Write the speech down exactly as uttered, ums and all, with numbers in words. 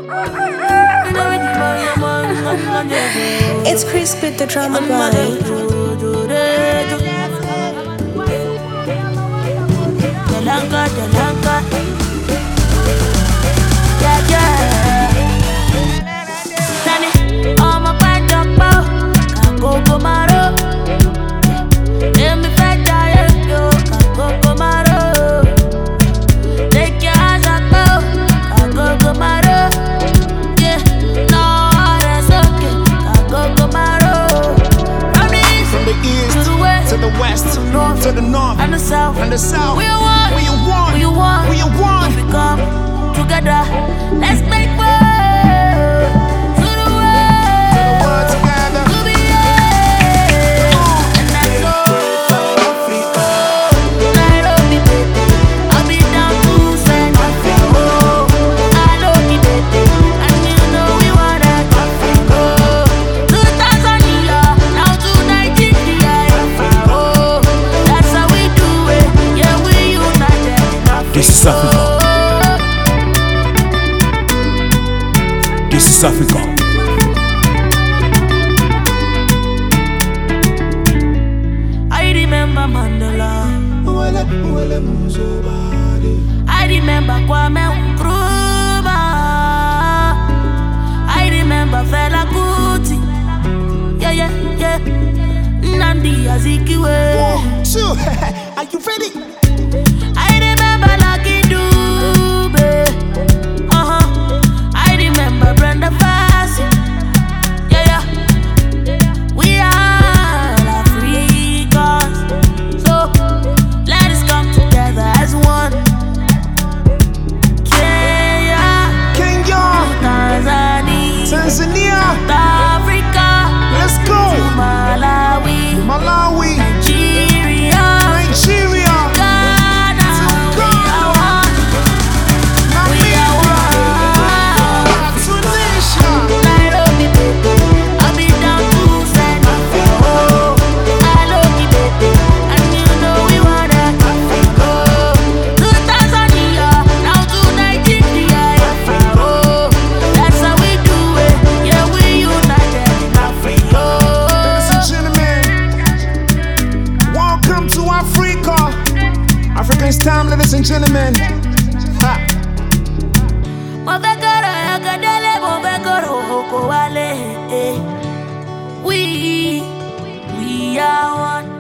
It's Chris with the drama guy. Jalanka, Jalanka. Yeah, yeah. Nani, all my bad dog bow. Go go maro. Let me fat die, yo. Go go maro. Take your eyes up, bow. Go go maro. Yeah, no, that's okay. Go go maro. From the east, from the east to the west, to the west, to the north, to the north, and the south, and the south. We want, we want, we want, we want. We come together. Let's make world to the world together. To be yeah. And that's all. Africa, Nairobi, baby. I'll be down to San Africa. I love you, baby, and you know we want that Africa. To Tanzania, now to Nigeria, Africa. That's how we do it. Yeah, we united in Africa. This is Africa. This is Africa. I remember Mandela. I remember Kwame Nkrumah. I remember Fela Kuti. Yeah, yeah, yeah. Nnamdi Azikiwe. One, two, are you ready? I remember Lucky Dube. Uh-huh. I remember Brenda Fassie. Yeah, yeah. We are Africans. So let us come together as one. Kenya, Kenya, Tanzania, Tanzania, South Africa. Let's go. Malawi, Malawi, Nigeria, Nigeria, Ghana. We are one. Tunisia, Nairobi, baby. I'll be down to San Africa. I love you, baby, and you know we want that Africa. To Tanzania, now to Nigeria, Africa. That's how we do it. Yeah, we united in Africa. ladies and gentlemen, welcome to Africa. Africa's time, ladies and gentlemen. Ha. Mobekoro yakadele, mobekoro hoko wale. We, we are one.